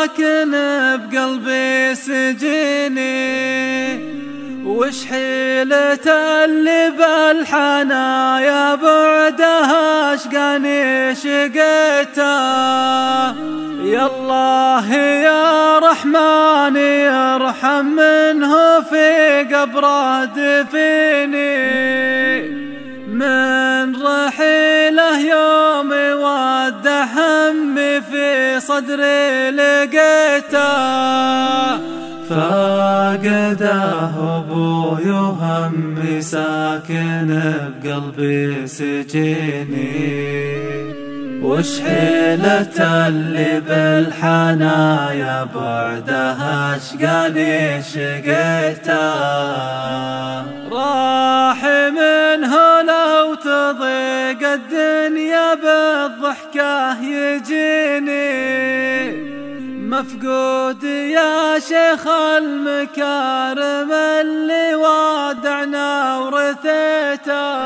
ساكن بقلبي سجيني، وش حيلة اللي بالحنايا بعدها اشقاني شقيته. يا الله يا رحمن يرحم منه في قبره دفيني، من رحيله يوم ودع همي في صدري لقيته. فاقده ابوي وهمي ساكن بقلبي سجيني، وش حيلة اللي بالحنايا بعدها اشقاني شقيته. راح منه لو تضيق الدنيا بالضحكة يجيني، مفقود يا شيخ المكارم اللي وادعنا ورثيته.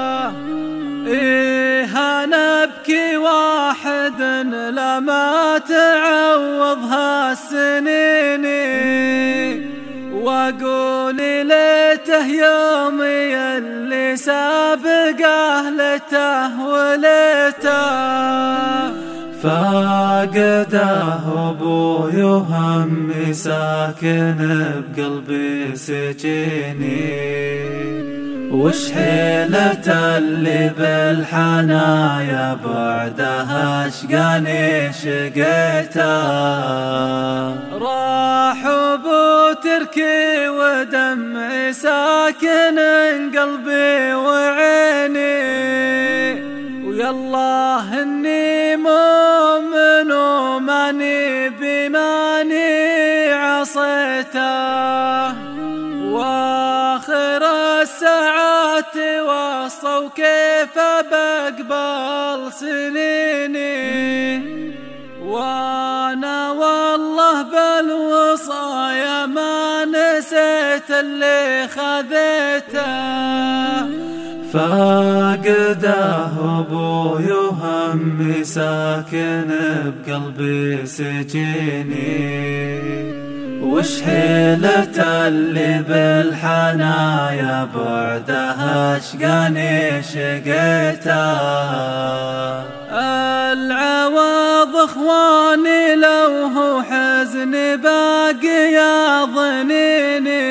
إيه أنا أبكي واحد لما تعوضها السنين، وأقول ليته يومي اللي سابق أهلته وليته. فاقده ابوي وهمي ساكن بقلبي سجيني، وش حيلة اللي بالحنايا بعدها اشقاني شقيته. راح ابو تركي ودمعي ساكن قلبي وعيني، ويا الله اني مؤمن وماني بماني عصيته. واخر الساعات وصوا كيف بقبل سنيني، وانا والله بالوصايا ما نسيت اللي خذيته. فاقده ابوي وهمي ساكن بقلبي سجيني، وش حيلة اللي بالحنايا بعدها اشقاني شقيته. العوض اخواني لو هو حزن باقي يضنيني،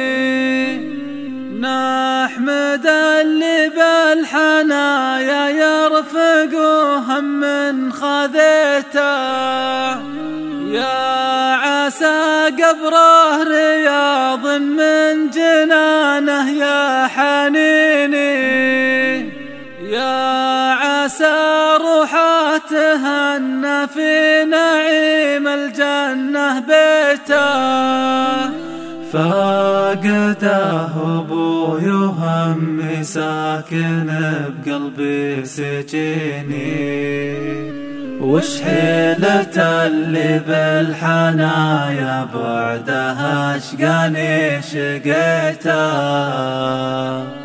نحمد اللي بالحنايا يرفق هم من خذيته. يا عسى قبره رياض من جنانه يا حنيني، يا عسى روحه تهنى في نعيم الجنة بيته. فاقده ابوي وهمي ساكن بقلبي سجيني، وش حيلة اللي بالحنايا بعدها اشقاني شقيته.